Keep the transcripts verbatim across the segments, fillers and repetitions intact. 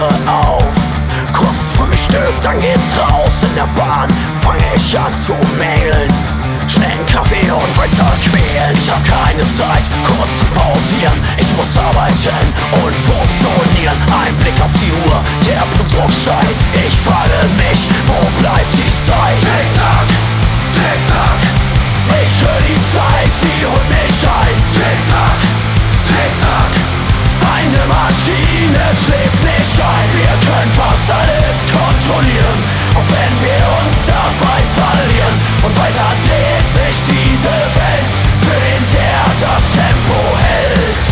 wache auf. Kurz Frühstück, dann geht's raus. In der Bahn fange ich an zu mailen. Schnellen Kaffee und weiter quälen. Ich hab keine Zeit, kurz zu pausieren. Ich muss arbeiten und funktionieren. Ein Blick auf die Uhr, der Blutdruck steigt. Ich frage mich, wo bleibt die Zeit? Tick-Tack, Tick-Tack. Ich höre die Zeit, sie holt mich ein. Tick-Tack, Tick-Tack. Eine Maschine schläft nicht ein. Wir können fast alles kontrollieren, auch wenn wir uns dabei verlieren. Und weiter dreht sich diese Welt für den, der das Tempo hält.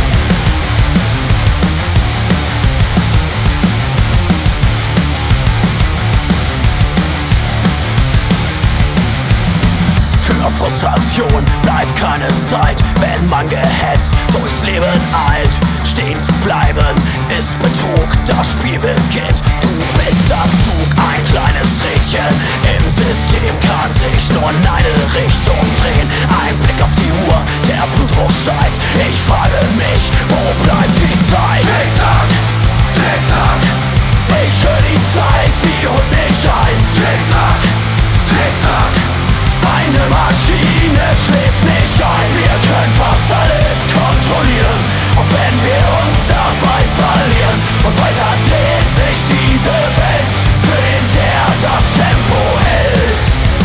Für Frustration bleibt keine Zeit, wenn man gehetzt durchs Leben eilt. Stehen zu bleiben ist Betrug, das Spiel beginnt. Du bist am Zug, ein kleines Rädchen im System kann sich nur in eine Richtung drehen. Ein Blick auf die Uhr, der Blutdruck steigt. Ich frage mich, wo bleibt die Zeit? Tick-Tack, Tick-Tack. Ich höre die Zeit, sie holt mich ein. Tick-Tack, Tick-Tack. Eine Maschine schläft nicht ein. Wir können fast alles kontrollieren, auch wenn wir uns dabei verlieren. Und weiter dreht sich diese Welt für den, der das Tempo hält.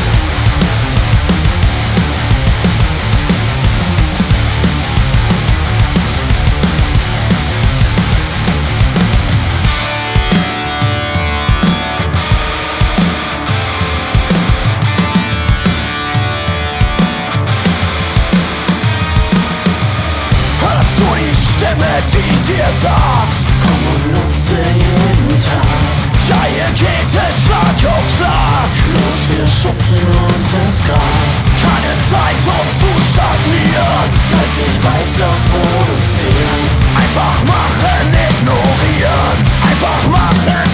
Stimme, die dir sagt, komm und nutze jeden Tag. Ja, hier geht es Schlag auf Schlag. Los, wir schupfen uns ins Grab. Keine Zeit, um zu stagnieren. Fleißig weiter produzieren. Einfach machen, ignorieren. Einfach machen.